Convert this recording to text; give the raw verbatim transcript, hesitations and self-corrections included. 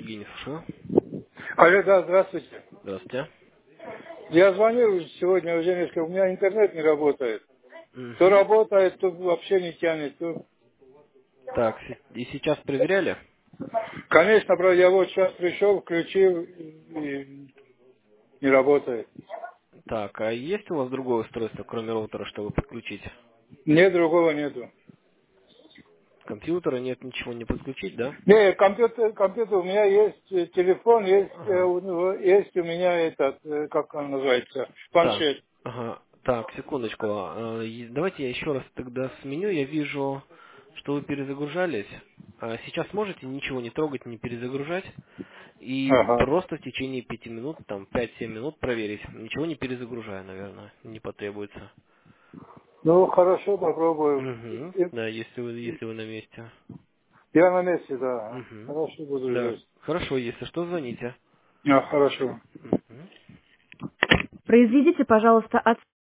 Евгений, слушаю. Алло, да, здравствуйте. Здравствуйте. Я звонил сегодня уже несколько, у меня интернет не работает. То Мгм. работает, то вообще не тянет. То... Так, се- и сейчас проверяли? Конечно, правда, я вот сейчас пришел, включил, и не работает. Так, а есть у вас другое устройство, кроме роутера, чтобы подключить? Нет, другого нету. Компьютера нет, ничего не подключить, да? Не, компьютер, компьютер, у меня есть э, телефон, есть, э, Ага. у него- есть у меня этот, э, как он называется, Так, планшет. ага. Так, секундочку. А, и давайте я еще раз тогда сменю. Я вижу, что вы перезагружались. А сейчас можете ничего не трогать, не перезагружать. И Ага. просто в течение пяти минут, там пять-семь минут проверить. Ничего не перезагружая, наверное, не потребуется. Ну, хорошо, попробую. Угу. И- Да, если вы, и- если вы на месте. Я на месте, да. Угу. Хорошо, буду Да. ждать. Хорошо, если что, звоните. А, хорошо. Мгм. Произведите, пожалуйста, от